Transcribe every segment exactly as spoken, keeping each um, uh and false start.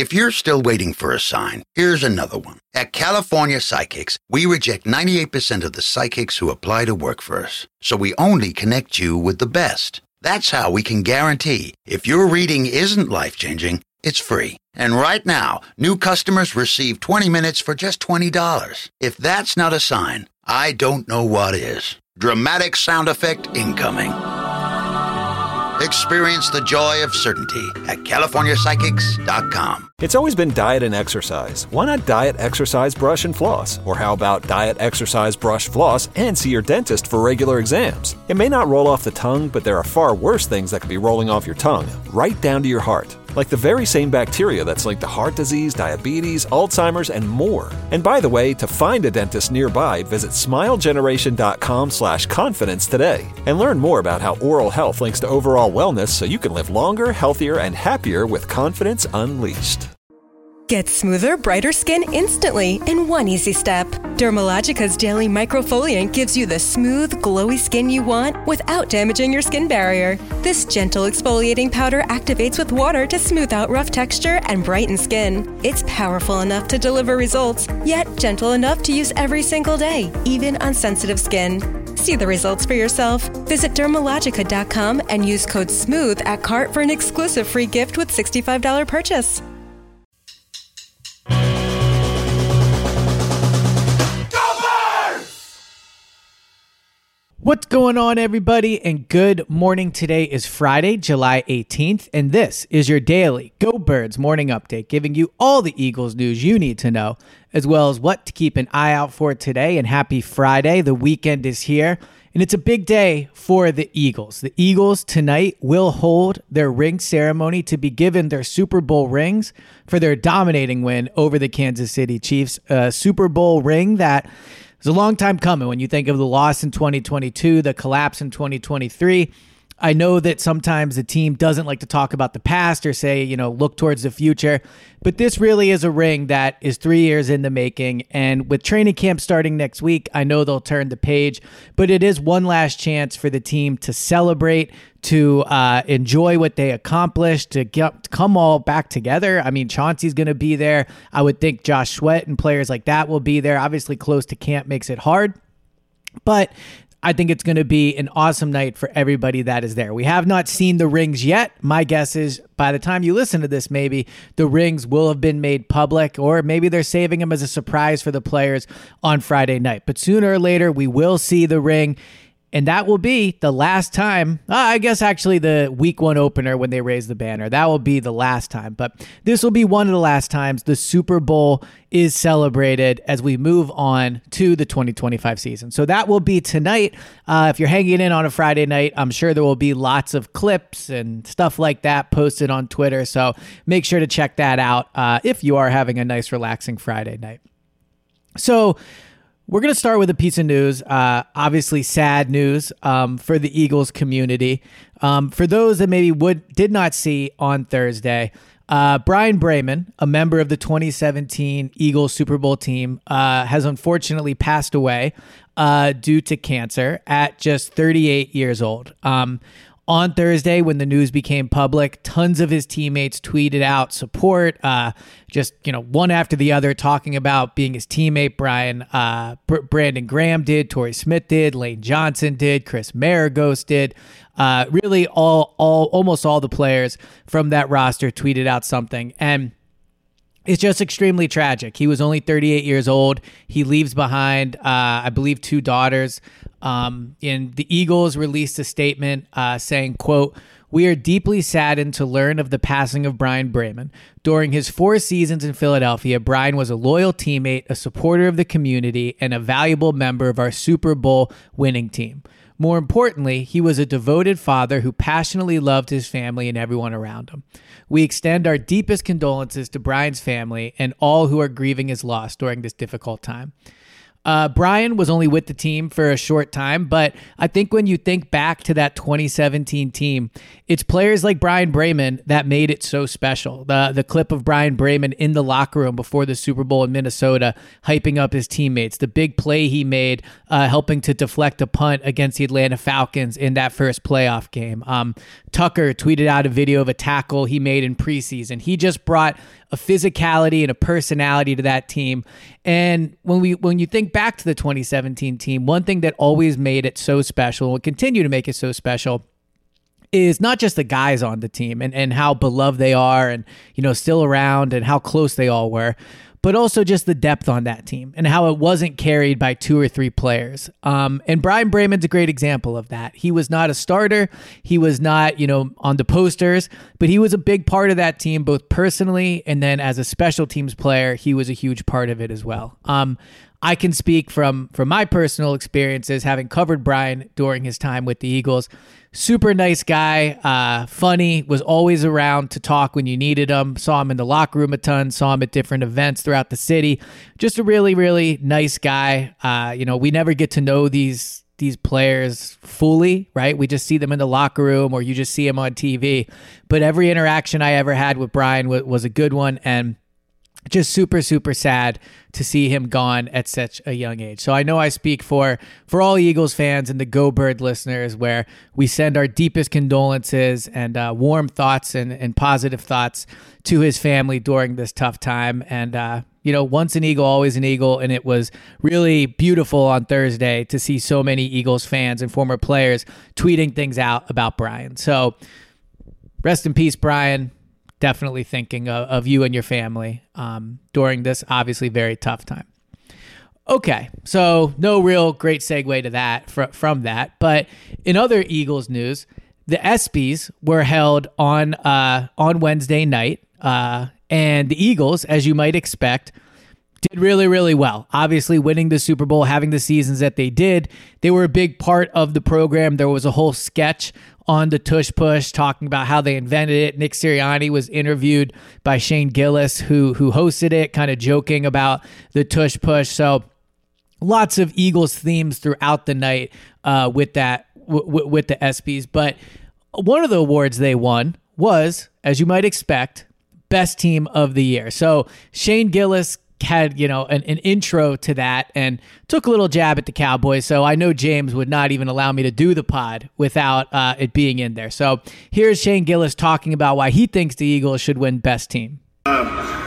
If you're still waiting for a sign, here's another one. At California Psychics, we reject ninety-eight percent of the psychics who apply to work for us. So we only connect you with the best. That's how we can guarantee if your reading isn't life-changing, it's free. And right now, new customers receive twenty minutes for just twenty dollars. If that's not a sign, I don't know what is. Dramatic sound effect incoming. Experience the joy of certainty at California Psychics dot com. It's always been diet and exercise. Why not diet, exercise, brush, and floss? Or how about diet, exercise, brush, floss, and see your dentist for regular exams? It may not roll off the tongue, but there are far worse things that could be rolling off your tongue, right down to your heart. Like the very same bacteria that's linked to heart disease, diabetes, Alzheimer's, and more. And by the way, to find a dentist nearby, visit smilegeneration.com slash confidence today. And learn more about how oral health links to overall wellness so you can live longer, healthier, and happier with confidence unleashed. Get smoother, brighter skin instantly in one easy step. Dermalogica's Daily Microfoliant gives you the smooth, glowy skin you want without damaging your skin barrier. This gentle exfoliating powder activates with water to smooth out rough texture and brighten skin. It's powerful enough to deliver results, yet gentle enough to use every single day, even on sensitive skin. See the results for yourself. Visit dermalogica dot com and use code SMOOTH at cart for an exclusive free gift with sixty-five dollars purchase. What's going on, everybody, and good morning. Today is Friday, July eighteenth, and this is your daily Go Birds morning update, giving you all the Eagles news you need to know, as well as what to keep an eye out for today. And happy Friday. The weekend is here, and it's a big day for the Eagles. The Eagles tonight will hold their ring ceremony to be given their Super Bowl rings for their dominating win over the Kansas City Chiefs. A Super Bowl ring that it's a long time coming when you think of the loss in twenty twenty-two, the collapse in twenty twenty-three. I know that sometimes the team doesn't like to talk about the past or say, you know, look towards the future, but this really is a ring that is three years in the making. And with training camp starting next week, I know they'll turn the page, but it is one last chance for the team to celebrate, to uh, enjoy what they accomplished, to get to come all back together. I mean, Chauncey's going to be there. I would think Josh Sweat and players like that will be there. Obviously, close to camp makes it hard, but I think it's going to be an awesome night for everybody that is there. We have not seen the rings yet. My guess is by the time you listen to this, maybe the rings will have been made public, or maybe they're saving them as a surprise for the players on Friday night. But sooner or later, we will see the ring. And that will be the last time, uh, I guess actually the week one opener when they raise the banner. That will be the last time. But this will be one of the last times the Super Bowl is celebrated as we move on to the twenty twenty-five season. So that will be tonight. Uh, if you're hanging in on a Friday night, I'm sure there will be lots of clips and stuff like that posted on Twitter. So make sure to check that out uh, if you are having a nice, relaxing Friday night. So we're going to start with a piece of news, uh, obviously sad news um, for the Eagles community. Um, for those that maybe would did not see on Thursday, uh, Brian Bremen, a member of the twenty seventeen Eagles Super Bowl team, uh, has unfortunately passed away uh, due to cancer at just thirty-eight years old. Um, On Thursday, when the news became public, tons of his teammates tweeted out support, uh, just, you know, one after the other, talking about being his teammate. Brian, uh, Br- Brandon Graham did, Torrey Smith did, Lane Johnson did, Chris Maragos did. Uh, really, all, all, almost all the players from that roster tweeted out something. And it's just extremely tragic. He was only thirty-eight years old. He leaves behind, uh, I believe, two daughters. Um, and the Eagles released a statement uh, saying, quote, "We are deeply saddened to learn of the passing of Brian Bremen. During his four seasons in Philadelphia, Brian was a loyal teammate, a supporter of the community, and a valuable member of our Super Bowl winning team. More importantly, he was a devoted father who passionately loved his family and everyone around him. We extend our deepest condolences to Brian's family and all who are grieving his loss during this difficult time." Uh, Brian was only with the team for a short time, but I think when you think back to that twenty seventeen team, it's players like Brian Bremen that made it so special. The the clip of Brian Bremen in the locker room before the Super Bowl in Minnesota, hyping up his teammates, the big play he made, uh, helping to deflect a punt against the Atlanta Falcons in that first playoff game. Um, Tucker tweeted out a video of a tackle he made in preseason. He just brought a physicality and a personality to that team. And when we when you think back to the twenty seventeen team, one thing that always made it so special, and will continue to make it so special, is not just the guys on the team and, and how beloved they are and, you know, still around and how close they all were, but also just the depth on that team and how it wasn't carried by two or three players. Um, and Bryan Braman's a great example of that. He was not a starter. He was not, you know, on the posters, but he was a big part of that team, both personally and then as a special teams player, he was a huge part of it as well. Um, I can speak from, from my personal experiences, having covered Bryan during his time with the Eagles. Super nice guy, uh, funny, was always around to talk when you needed him. Saw him in the locker room a ton, saw him at different events throughout the city. Just a really, really nice guy. Uh, you know, we never get to know these these players fully, right? We just see them in the locker room or you just see them on T V. But every interaction I ever had with Bryan was, was a good one, and just super, super sad to see him gone at such a young age. So I know I speak for for all Eagles fans and the Go Bird listeners, where we send our deepest condolences and uh, warm thoughts and, and positive thoughts to his family during this tough time. And, uh, you know, once an Eagle, always an Eagle. And it was really beautiful on Thursday to see so many Eagles fans and former players tweeting things out about Bryan. So rest in peace, Bryan. Definitely thinking of, of you and your family um, during this obviously very tough time. Okay, so no real great segue to that fr- from that. But in other Eagles news, the ESPYs were held on uh, on Wednesday night, uh, and the Eagles, as you might expect, did really, really well. Obviously, winning the Super Bowl, having the seasons that they did, they were a big part of the program. There was a whole sketch on the Tush Push talking about how they invented it. Nick Sirianni was interviewed by Shane Gillis, who who hosted it, kind of joking about the Tush Push. So lots of Eagles themes throughout the night uh, with that w- w- with the ESPYs. But one of the awards they won was, as you might expect, Best Team of the Year. So Shane Gillis had, you know, an, an intro to that and took a little jab at the Cowboys. So I know James would not even allow me to do the pod without uh, it being in there. So here's Shane Gillis talking about why he thinks the Eagles should win Best Team. Uh,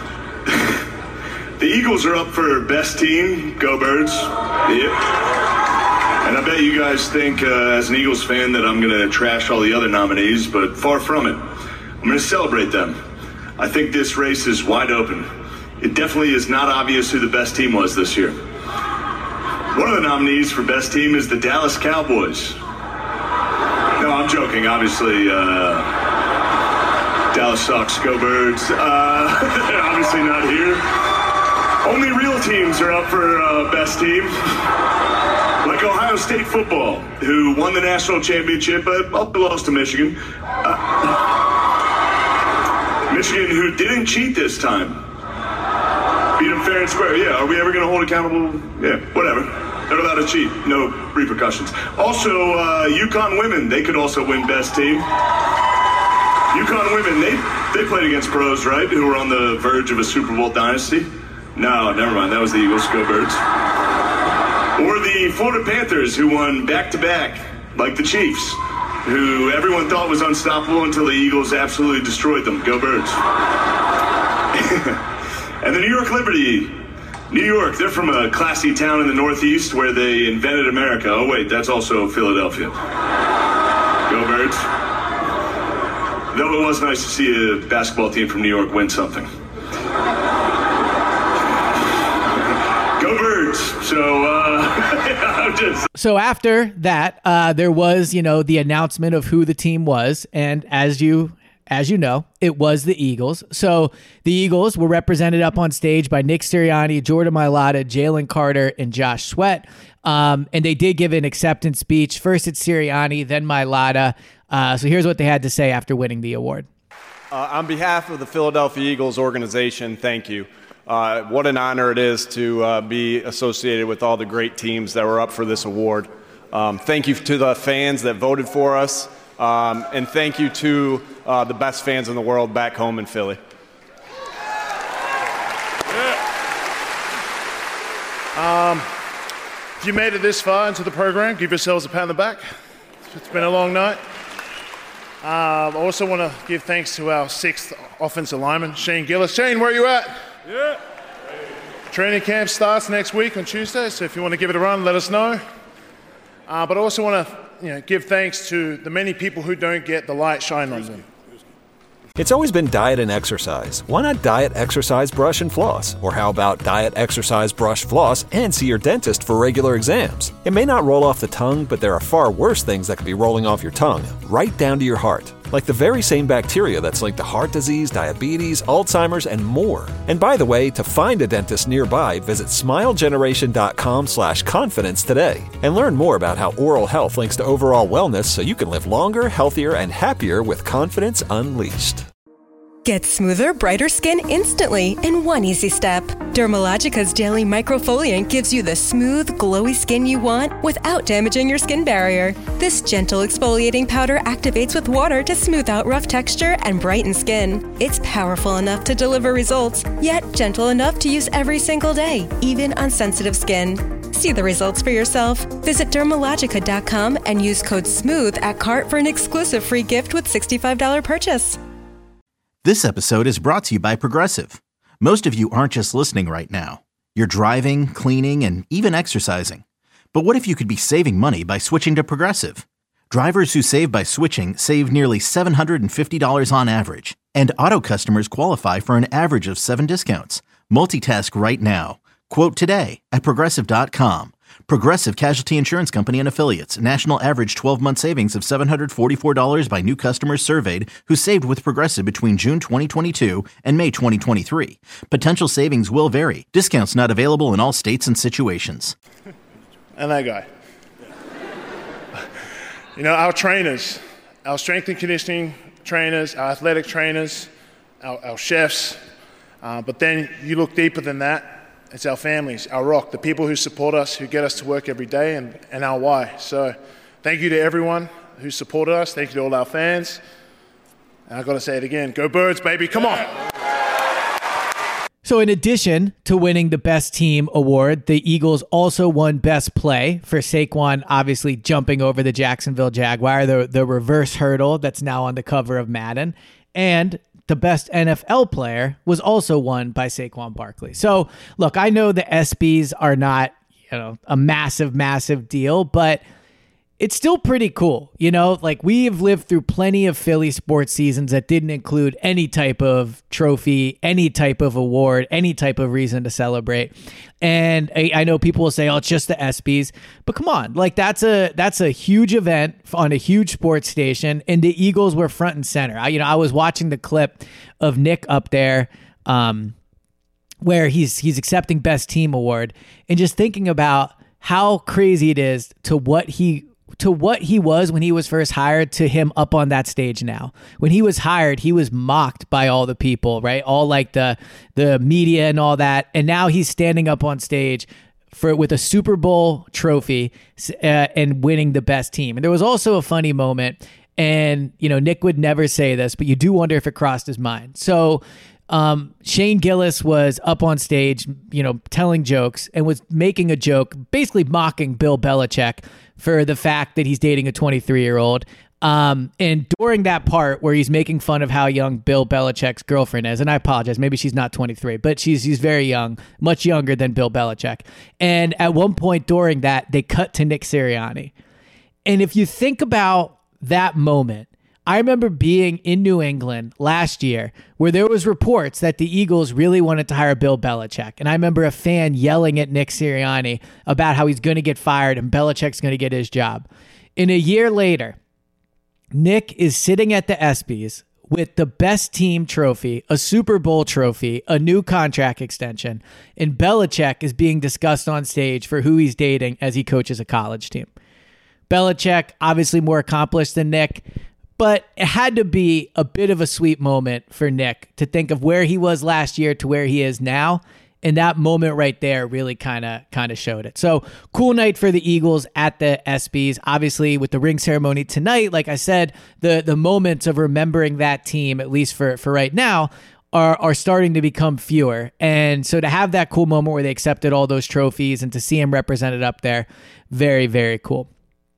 the Eagles are up for Best Team. Go Birds. Yep. And I bet you guys think, uh, as an Eagles fan, that I'm going to trash all the other nominees, but far from it. I'm going to celebrate them. I think this race is wide open. It definitely is not obvious who the best team was this year. One of the nominees for best team is the Dallas Cowboys. No, I'm joking. Obviously, uh, Dallas sucks. Go Birds. Uh, they're obviously not here. Only real teams are up for uh, best team. Like Ohio State football, who won the national championship, but lost to Michigan. Uh, Michigan, who didn't cheat this time. Beat them fair and square. Yeah, are we ever going to hold accountable? Yeah, whatever. They're allowed to cheat. No repercussions. Also, uh, UConn women, they could also win best team. UConn women, they they played against pros, right, who were on the verge of a Super Bowl dynasty? No, never mind. That was the Eagles. Go Birds. Or the Florida Panthers, who won back-to-back, like the Chiefs, who everyone thought was unstoppable until the Eagles absolutely destroyed them. Go Birds. And the New York Liberty, New York, they're from a classy town in the Northeast where they invented America. Oh, wait, that's also Philadelphia. Go Birds. Though it was nice to see a basketball team from New York win something. Go Birds. So, uh, I'm just... So after that, uh, there was, you know, the announcement of who the team was. And as you... As you know, it was the Eagles. So the Eagles were represented up on stage by Nick Sirianni, Jordan Mailata, Jalen Carter, and Josh Sweat. Um, and they did give an acceptance speech. First it's Sirianni, then Mailata. Uh, so here's what they had to say after winning the award. Uh, on behalf of the Philadelphia Eagles organization, thank you. Uh, what an honor it is to uh, be associated with all the great teams that were up for this award. Um, thank you to the fans that voted for us. Um, and thank you to uh, the best fans in the world back home in Philly. Yeah. Um, if you made it this far into the program, give yourselves a pat on the back. It's been a long night. Uh, I also want to give thanks to our sixth offensive lineman, Shane Gillis. Shane, where are you at? Yeah. Training camp starts next week on Tuesday, so if you want to give it a run, let us know. Uh, but I also want to you know, give thanks to the many people who don't get the light shine on them. It's always been diet and exercise. Why not diet, exercise, brush, and floss? Or how about diet, exercise, brush, floss, and see your dentist for regular exams? It may not roll off the tongue, but there are far worse things that could be rolling off your tongue, right down to your heart. Like the very same bacteria that's linked to heart disease, diabetes, Alzheimer's, and more. And by the way, to find a dentist nearby, visit smilegeneration.com slash confidence today. And learn more about how oral health links to overall wellness so you can live longer, healthier, and happier with confidence unleashed. Get smoother, brighter skin instantly in one easy step. Dermalogica's Daily Microfoliant gives you the smooth, glowy skin you want without damaging your skin barrier. This gentle exfoliating powder activates with water to smooth out rough texture and brighten skin. It's powerful enough to deliver results, yet gentle enough to use every single day, even on sensitive skin. See the results for yourself. Visit Dermalogica dot com and use code SMOOTH at cart for an exclusive free gift with sixty-five dollars purchase. This episode is brought to you by Progressive. Most of you aren't just listening right now. You're driving, cleaning, and even exercising. But what if you could be saving money by switching to Progressive? Drivers who save by switching save nearly seven hundred fifty dollars on average. And auto customers qualify for an average of seven discounts. Multitask right now. Quote today at Progressive dot com. Progressive Casualty Insurance Company and Affiliates. National average twelve-month savings of seven hundred forty-four dollars by new customers surveyed who saved with Progressive between June twenty twenty-two and May twenty twenty-three. Potential savings will vary. Discounts not available in all states and situations. And that guy. You know, our trainers, our strength and conditioning trainers, our athletic trainers, our, our chefs, uh, but then you look deeper than that. It's our families, our rock, the people who support us, who get us to work every day, and, and our why. So thank you to everyone who supported us. Thank you to all our fans. And I've got to say it again. Go Birds, baby. Come on. So in addition to winning the Best Team award, the Eagles also won Best Play for Saquon obviously jumping over the Jacksonville Jaguar, the, the reverse hurdle that's now on the cover of Madden. And the Best N F L Player was also won by Saquon Barkley. So, look, I know the ESPYs are not, you know, a massive, massive deal, but it's still pretty cool. You know, like we've lived through plenty of Philly sports seasons that didn't include any type of trophy, any type of award, any type of reason to celebrate. And I, I know people will say, oh, it's just the ESPYs, but come on, like that's a, that's a huge event on a huge sports station. And the Eagles were front and center. I, you know, I was watching the clip of Nick up there, um, where he's, he's accepting Best Team award and just thinking about how crazy it is to what he, to what he was when he was first hired to him up on that stage now. When he was hired, he was mocked by all the people, right? All like the the media and all that. And now he's standing up on stage for with a Super Bowl trophy uh, and winning the Best Team. And there was also a funny moment, and you know, Nick would never say this, but you do wonder if it crossed his mind. So Um, Shane Gillis was up on stage, you know, telling jokes and was making a joke, basically mocking Bill Belichick for the fact that he's dating a twenty-three-year-old. Um, and during that part where he's making fun of how young Bill Belichick's girlfriend is, and I apologize, maybe she's not twenty-three, but she's she's very young, much younger than Bill Belichick. And at one point during that, they cut to Nick Sirianni. And if you think about that moment, I remember being in New England last year where there was reports that the Eagles really wanted to hire Bill Belichick. And I remember a fan yelling at Nick Sirianni about how he's going to get fired and Belichick's going to get his job. And a year later, Nick is sitting at the ESPYs with the Best Team trophy, a Super Bowl trophy, a new contract extension, and Belichick is being discussed on stage for who he's dating as he coaches a college team. Belichick, obviously more accomplished than Nick, but it had to be a bit of a sweet moment for Nick to think of where he was last year to where he is now. And that moment right there really kind of kind of showed it. So cool night for the Eagles at the ESPYs. Obviously, with the ring ceremony tonight, like I said, the the moments of remembering that team, at least for, for right now, are are starting to become fewer. And so to have that cool moment where they accepted all those trophies and to see him represented up there, very, very cool.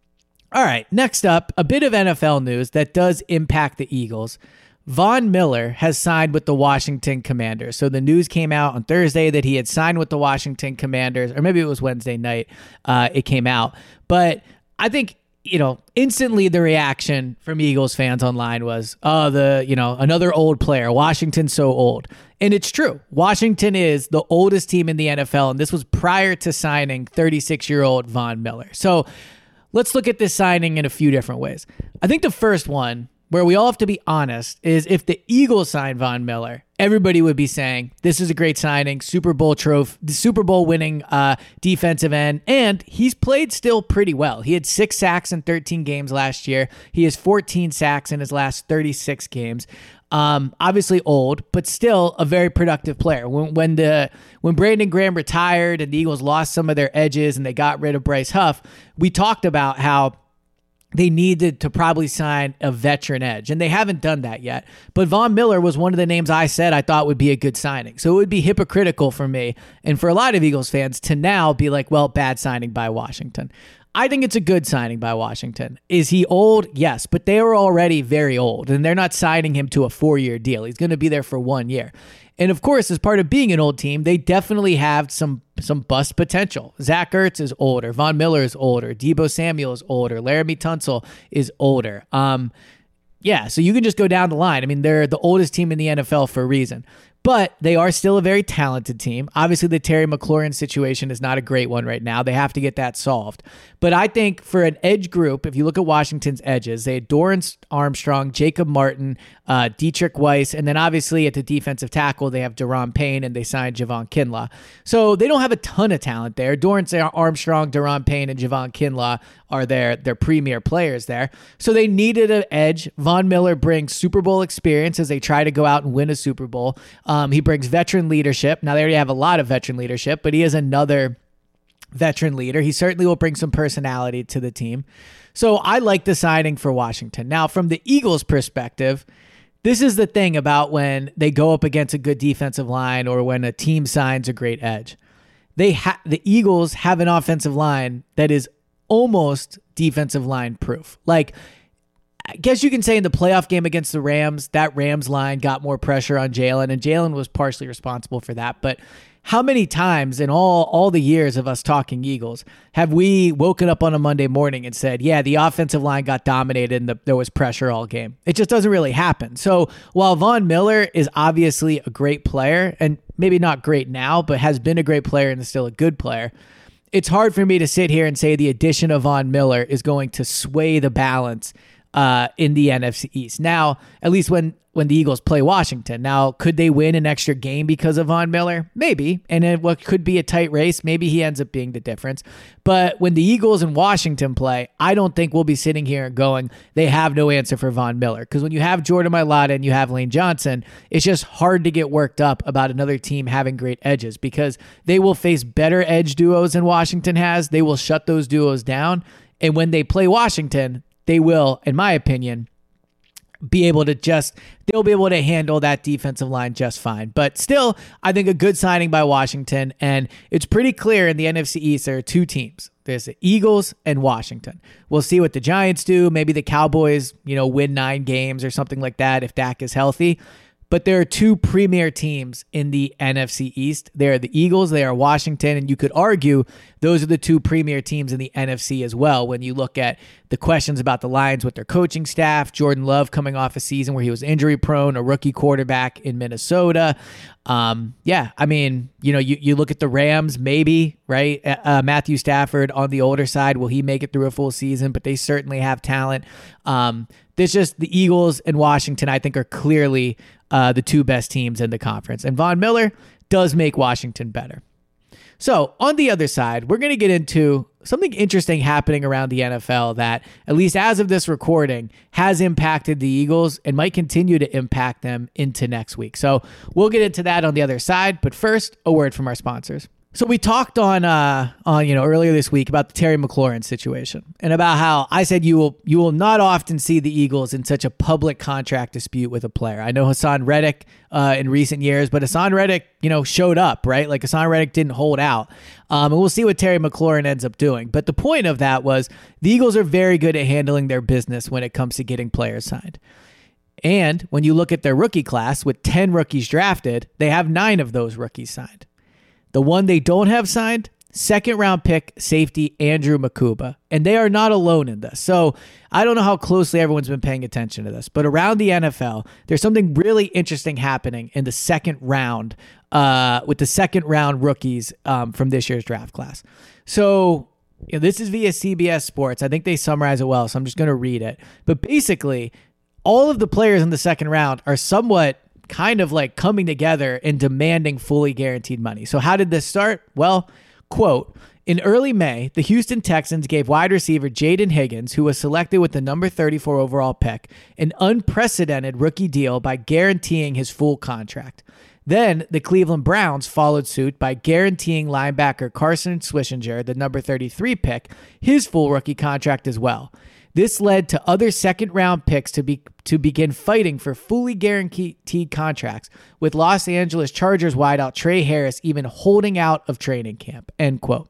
All right, next up, a bit of N F L news that does impact the Eagles. Von Miller has signed with the Washington Commanders. So the news came out on Thursday that he had signed with the Washington Commanders, or maybe it was Wednesday night uh, it came out. But I think, you know, instantly the reaction from Eagles fans online was, oh, the, you know, another old player. Washington's so old. And it's true. Washington is the oldest team in the N F L, and this was prior to signing thirty-six-year-old Von Miller. So let's look at this signing in a few different ways. I think the first one, where we all have to be honest, is if the Eagles signed Von Miller, everybody would be saying, this is a great signing, Super Bowl trophy, the Super Bowl winning uh, defensive end, and he's played still pretty well. He had six sacks in thirteen games last year. He has fourteen sacks in his last thirty-six games. Um, obviously old, but still a very productive player. When when the when Brandon Graham retired and the Eagles lost some of their edges and they got rid of Bryce Huff, we talked about how they needed to probably sign a veteran edge, and they haven't done that yet. But Von Miller was one of the names I said I thought would be a good signing. So it would be hypocritical for me and for a lot of Eagles fans to now be like, well, bad signing by Washington. I think it's a good signing by Washington. Is he old? Yes, but they were already very old, and they're not signing him to a four-year deal. He's going to be there for one year. And of course, as part of being an old team, they definitely have some some bust potential. Zach Ertz is older. Von Miller is older. Deebo Samuel is older. Laramie Tunsil is older. Um, yeah, so you can just go down the line. I mean, they're the oldest team in the N F L for a reason. But they are still a very talented team. Obviously, the Terry McLaurin situation is not a great one right now. They have to get that solved. But I think for an edge group, if you look at Washington's edges, they had Dorrance Armstrong, Jacob Martin, uh, Dietrich Weiss, and then obviously at the defensive tackle, they have Daron Payne, and they signed Javon Kinlaw. So they don't have a ton of talent there. Dorrance Armstrong, Daron Payne, and Javon Kinlaw are their, their premier players there. So they needed an edge. Von Miller brings Super Bowl experience as they try to go out and win a Super Bowl. Um, he brings veteran leadership. Now, they already have a lot of veteran leadership, but he is another veteran leader. He certainly will bring some personality to the team. So I like the signing for Washington. Now, from the Eagles' perspective, this is the thing about when they go up against a good defensive line or when a team signs a great edge. They ha- the Eagles have an offensive line that is almost defensive line proof. Like, I guess you can say in the playoff game against the Rams, that Rams line got more pressure on Jalen, and Jalen was partially responsible for that. But how many times in all, all the years of us talking Eagles have we woken up on a Monday morning and said, yeah, the offensive line got dominated and the, there was pressure all game? It just doesn't really happen. So while Von Miller is obviously a great player, and maybe not great now, but has been a great player and is still a good player, it's hard for me to sit here and say the addition of Von Miller is going to sway the balance uh, in the N F C East. Now, at least when, when the Eagles play Washington. Now, could they win an extra game because of Von Miller? Maybe. And in what could be a tight race, maybe he ends up being the difference. But when the Eagles and Washington play, I don't think we'll be sitting here going, they have no answer for Von Miller. Because when you have Jordan Mailata and you have Lane Johnson, it's just hard to get worked up about another team having great edges because they will face better edge duos than Washington has. They will shut those duos down. And when they play Washington, they will, in my opinion, be able to just, they'll be able to handle that defensive line just fine. But still, I think a good signing by Washington, and it's pretty clear in the N F C East, there are two teams. There's the Eagles and Washington. We'll see what the Giants do. Maybe the Cowboys, you know, win nine games or something like that if Dak is healthy. But there are two premier teams in the N F C East. They are the Eagles, they are Washington, and you could argue those are the two premier teams in the N F C as well when you look at the questions about the Lions with their coaching staff, Jordan Love coming off a season where he was injury prone, a rookie quarterback in Minnesota. Um, yeah, I mean, you know, you, you look at the Rams, maybe, right? Uh, Matthew Stafford on the older side, will he make it through a full season? But they certainly have talent. Um, there's just the Eagles and Washington, I think, are clearly uh, the two best teams in the conference. And Von Miller does make Washington better. So on the other side, we're going to get into something interesting happening around the N F L that, at least as of this recording, has impacted the Eagles and might continue to impact them into next week. So we'll get into that on the other side. But first, a word from our sponsors. So we talked on, uh, on you know earlier this week about the Terry McLaurin situation and about how I said you will you will not often see the Eagles in such a public contract dispute with a player. I know Hassan Reddick uh, in recent years, but Hassan Reddick you know showed up, right? Like Hassan Reddick didn't hold out, um, and we'll see what Terry McLaurin ends up doing. But the point of that was the Eagles are very good at handling their business when it comes to getting players signed. And when you look at their rookie class with ten rookies drafted, they have nine of those rookies signed. The one they don't have signed, second round pick safety Andrew Mukuba. And they are not alone in this. So I don't know how closely everyone's been paying attention to this, but around the N F L, there's something really interesting happening in the second round uh, with the second round rookies um, from this year's draft class. So you know, this is via C B S Sports. I think they summarize it well, so I'm just going to read it. But basically, all of the players in the second round are somewhat kind of like coming together and demanding fully guaranteed money. So how did this start? Well, quote, in early May, the Houston Texans gave wide receiver Jaden Higgins, who was selected with the number thirty-four overall pick, an unprecedented rookie deal by guaranteeing his full contract. Then the Cleveland Browns followed suit by guaranteeing linebacker Carson Swishinger, the number thirty-three pick, his full rookie contract as well. This led to other second-round picks to be to begin fighting for fully guaranteed contracts, with Los Angeles Chargers wideout Trey Harris even holding out of training camp, end quote.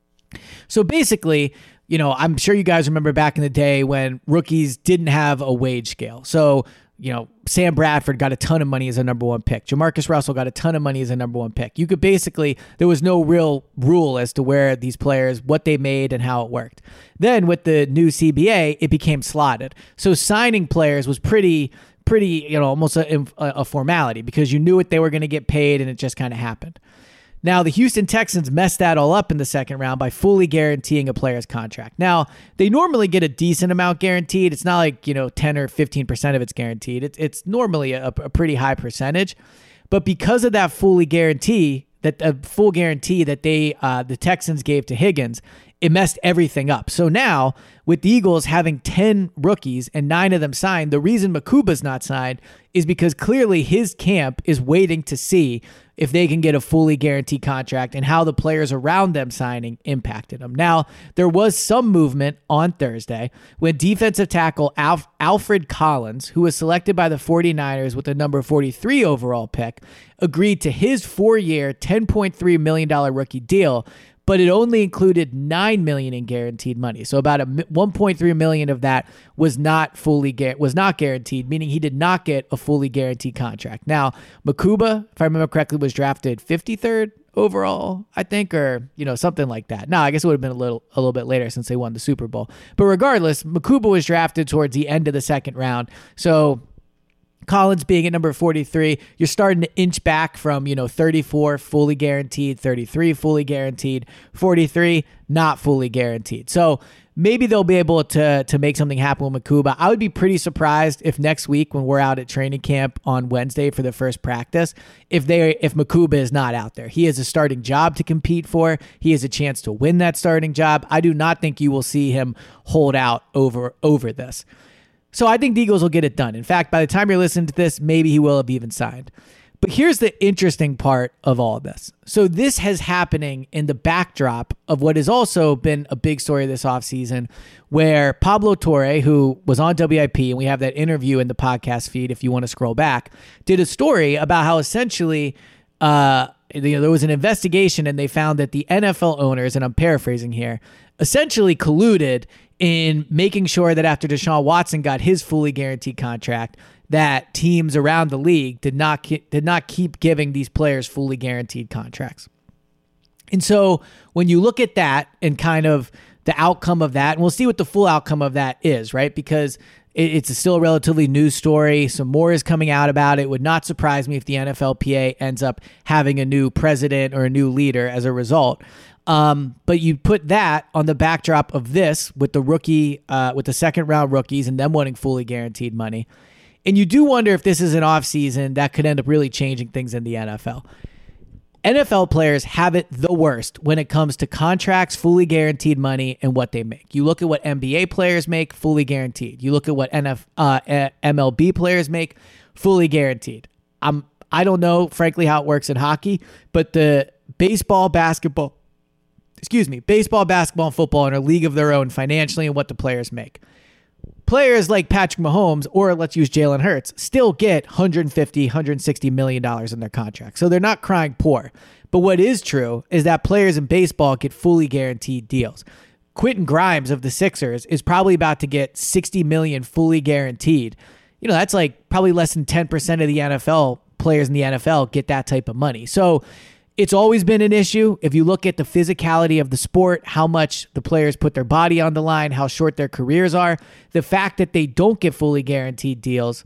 So basically, you know, I'm sure you guys remember back in the day when rookies didn't have a wage scale. So, you know, Sam Bradford got a ton of money as a number one pick. Jamarcus Russell got a ton of money as a number one pick. You could basically, there was no real rule as to where these players, what they made and how it worked. Then with the new C B A, it became slotted. So signing players was pretty, pretty, you know, almost a, a formality because you knew what they were going to get paid and it just kind of happened. Now, the Houston Texans messed that all up in the second round by fully guaranteeing a player's contract. Now, they normally get a decent amount guaranteed. It's not like, you know, ten or fifteen percent of it's guaranteed. It's, it's normally a, a pretty high percentage. But because of that fully guarantee, that a full guarantee that they uh, the Texans gave to Higgins, it messed everything up. So now, with the Eagles having ten rookies and nine of them signed, the reason Mukuba's not signed is because clearly his camp is waiting to see if they can get a fully guaranteed contract and how the players around them signing impacted them. Now, there was some movement on Thursday when defensive tackle Alf- Alfred Collins, who was selected by the 49ers with the number forty-three overall pick, agreed to his four-year, ten point three million dollars rookie deal, but it only included nine million dollars in guaranteed money. So about a one point three million dollars of that was not fully was not guaranteed, meaning he did not get a fully guaranteed contract. Now, Mukuba, if I remember correctly, was drafted fifty-third overall, I think, or you know something like that. No, I guess it would have been a little a little bit later since they won the Super Bowl. But regardless, Mukuba was drafted towards the end of the second round. So Collins being at number forty-three, you're starting to inch back from, you know, thirty-four fully guaranteed, thirty-three fully guaranteed, forty-three not fully guaranteed. So maybe they'll be able to to make something happen with Mukuba. I would be pretty surprised if next week when we're out at training camp on Wednesday for the first practice, if they if Mukuba is not out there. He has a starting job to compete for. He has a chance to win that starting job. I do not think you will see him hold out over over this. So I think the Eagles will get it done. In fact, by the time you're listening to this, maybe he will have even signed. But here's the interesting part of all of this. So this has happening in the backdrop of what has also been a big story this offseason, where Pablo Torre, who was on W I P, and we have that interview in the podcast feed if you want to scroll back, did a story about how essentially uh, you know, there was an investigation and they found that the N F L owners, and I'm paraphrasing here, essentially colluded in making sure that after Deshaun Watson got his fully guaranteed contract, that teams around the league did not ke- did not keep giving these players fully guaranteed contracts. And so when you look at that and kind of the outcome of that, and we'll see what the full outcome of that is, right? Because it, it's a still a relatively new story. Some more is coming out about it. It would not surprise me if the N F L P A ends up having a new president or a new leader as a result. Um, but you put that on the backdrop of this with the rookie, uh, with the second round rookies and them wanting fully guaranteed money. And you do wonder if this is an offseason that could end up really changing things in the N F L. N F L players have it the worst when it comes to contracts, fully guaranteed money, and what they make. You look at what N B A players make, fully guaranteed. You look at what N F, uh, M L B players make, fully guaranteed. I'm, I don't know, frankly, how it works in hockey, but the baseball, basketball, excuse me, baseball, basketball, and football in a league of their own financially and what the players make. Players like Patrick Mahomes, or let's use Jalen Hurts, still get one hundred fifty, one hundred sixty million dollars in their contract. So they're not crying poor. But what is true is that players in baseball get fully guaranteed deals. Quentin Grimes of the Sixers is probably about to get sixty million dollars fully guaranteed. You know, that's like probably less than ten percent of the N F L players in the N F L get that type of money. So it's always been an issue. If you look at the physicality of the sport, how much the players put their body on the line, how short their careers are, the fact that they don't get fully guaranteed deals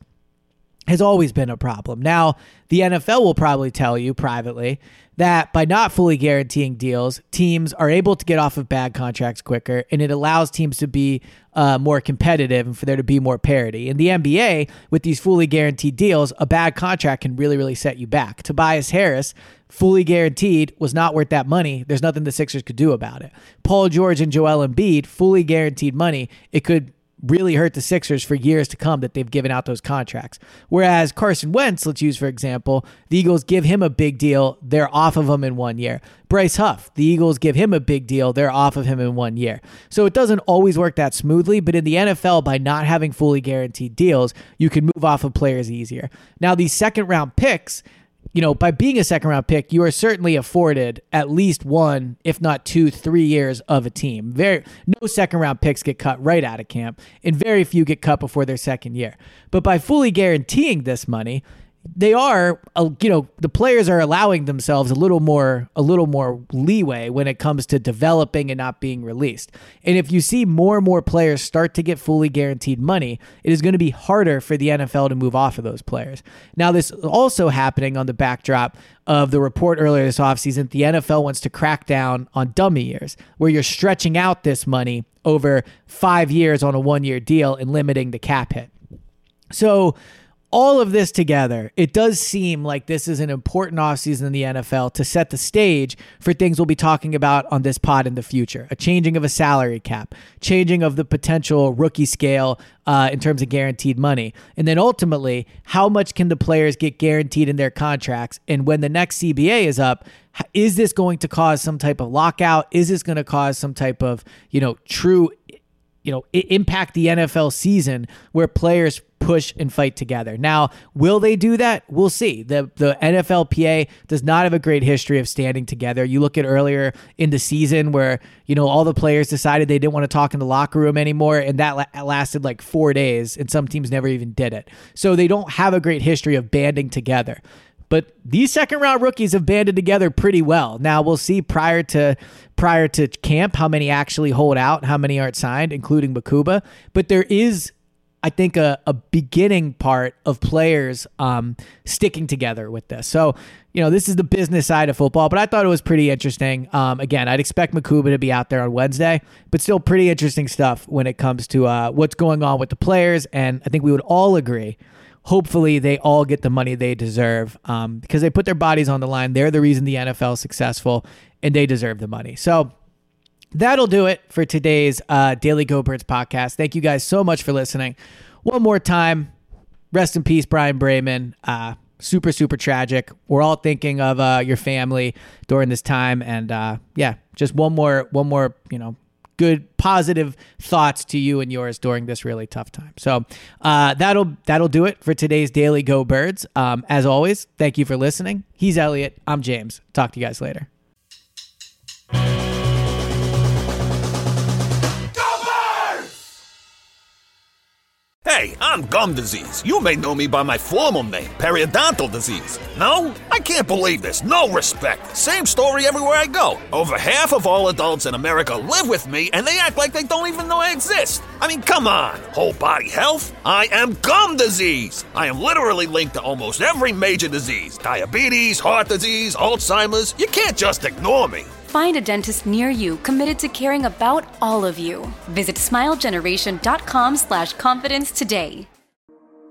has always been a problem. Now, the N F L will probably tell you privately that by not fully guaranteeing deals, teams are able to get off of bad contracts quicker, and it allows teams to be uh, more competitive and for there to be more parity. In the N B A, with these fully guaranteed deals, a bad contract can really, really set you back. Tobias Harris, fully guaranteed, was not worth that money. There's nothing the Sixers could do about it. Paul George and Joel Embiid, fully guaranteed money. It could really hurt the Sixers for years to come that they've given out those contracts. Whereas Carson Wentz, let's use for example, the Eagles give him a big deal, they're off of him in one year. Bryce Huff, the Eagles give him a big deal, they're off of him in one year. So it doesn't always work that smoothly, but in the N F L, by not having fully guaranteed deals, you can move off of players easier. Now, these second round picks, you know, by being a second round pick, you are certainly afforded at least one, if not two, three years of a team. Very no second round picks get cut right out of camp, and very few get cut before their second year. But by fully guaranteeing this money, they are, you know, the players are allowing themselves a little more, a little more leeway when it comes to developing and not being released. And if you see more and more players start to get fully guaranteed money, it is going to be harder for the N F L to move off of those players. Now, this is also happening on the backdrop of the report earlier this offseason. The N F L wants to crack down on dummy years, where you're stretching out this money over five years on a one-year deal and limiting the cap hit. So, all of this together, it does seem like this is an important offseason in the N F L to set the stage for things we'll be talking about on this pod in the future. A changing of a salary cap, changing of the potential rookie scale uh, in terms of guaranteed money. And then ultimately, how much can the players get guaranteed in their contracts? And when the next C B A is up, is this going to cause some type of lockout? Is this going to cause some type of, you know, true, you know, impact the N F L season where players push and fight together? Now, will they do that? We'll see. The the N F L P A does not have a great history of standing together. You look at earlier in the season where, you know, all the players decided they didn't want to talk in the locker room anymore, and that la- lasted like four days, and some teams never even did it. So they don't have a great history of banding together. But these second round rookies have banded together pretty well. Now we'll see prior to prior to camp how many actually hold out, how many aren't signed, including Makuba. But there is, I think, a, a beginning part of players um, sticking together with this. So, you know, this is the business side of football, but I thought it was pretty interesting. Um, again, I'd expect Makuba to be out there on Wednesday, but still pretty interesting stuff when it comes to uh, what's going on with the players. And I think we would all agree, hopefully they all get the money they deserve um, because they put their bodies on the line. They're the reason the N F L is successful, and they deserve the money. So that'll do it for today's uh, Daily Go Birds podcast. Thank you guys so much for listening. One more time, rest in peace, Brian Brayman. Uh, super, super tragic. We're all thinking of uh, your family during this time. And uh, yeah, just one more, one more, you know, good positive thoughts to you and yours during this really tough time. So uh, that'll that'll do it for today's Daily Go Birds. Um, as always, thank you for listening. He's Elliot. I'm James. Talk to you guys later. Hey, I'm gum disease. You may know me by my formal name, periodontal disease. No? I can't believe this. No respect. Same story everywhere I go. Over half of all adults in America live with me, and they act like they don't even know I exist. I mean, come on. Whole body health? I am gum disease. I am literally linked to almost every major disease. Diabetes, heart disease, Alzheimer's. You can't just ignore me. Find a dentist near you committed to caring about all of you. Visit smilegeneration.com slash confidence today.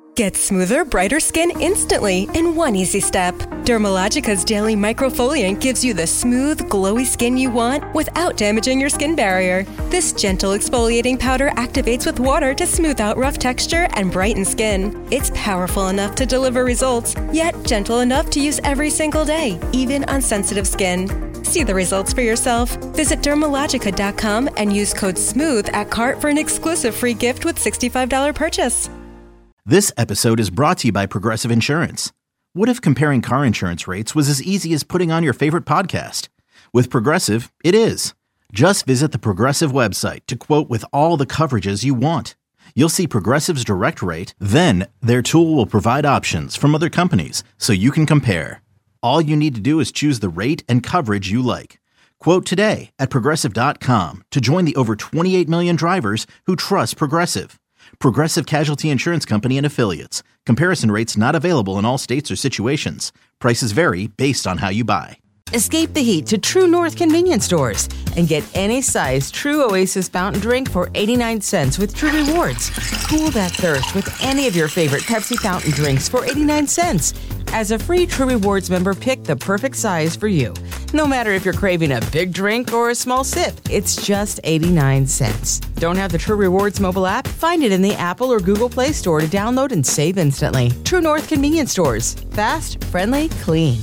Get smoother, brighter skin instantly in one easy step. Dermalogica's Daily Microfoliant gives you the smooth, glowy skin you want without damaging your skin barrier. This gentle exfoliating powder activates with water to smooth out rough texture and brighten skin. It's powerful enough to deliver results, yet gentle enough to use every single day, even on sensitive skin. See the results for yourself. Visit Dermalogica dot com and use code SMOOTH at cart for an exclusive free gift with sixty-five dollars purchase. This episode is brought to you by Progressive Insurance. What if comparing car insurance rates was as easy as putting on your favorite podcast? With Progressive, it is. Just visit the Progressive website to quote with all the coverages you want. You'll see Progressive's direct rate, then their tool will provide options from other companies so you can compare. All you need to do is choose the rate and coverage you like. Quote today at Progressive dot com to join the over twenty-eight million drivers who trust Progressive. Progressive Casualty Insurance Company and Affiliates. Comparison rates not available in all states or situations. Prices vary based on how you buy. Escape the heat to True North convenience stores and get any size True Oasis fountain drink for eighty-nine cents with True Rewards. Cool that thirst with any of your favorite Pepsi fountain drinks for eighty-nine cents. As a free True Rewards member, pick the perfect size for you. No matter if you're craving a big drink or a small sip, it's just eighty-nine cents. Don't have the True Rewards mobile app? Find it in the Apple or Google Play Store to download and save instantly. True North convenience stores. Fast, friendly, clean.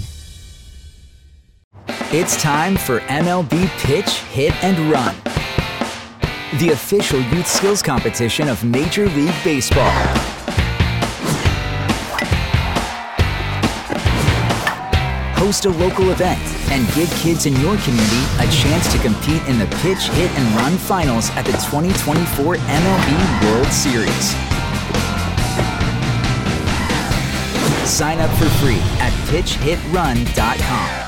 It's time for M L B Pitch, Hit, and Run, the official youth skills competition of Major League Baseball. Host a local event and give kids in your community a chance to compete in the Pitch, Hit, and Run finals at the twenty twenty-four M L B World Series. Sign up for free at pitch hit run dot com.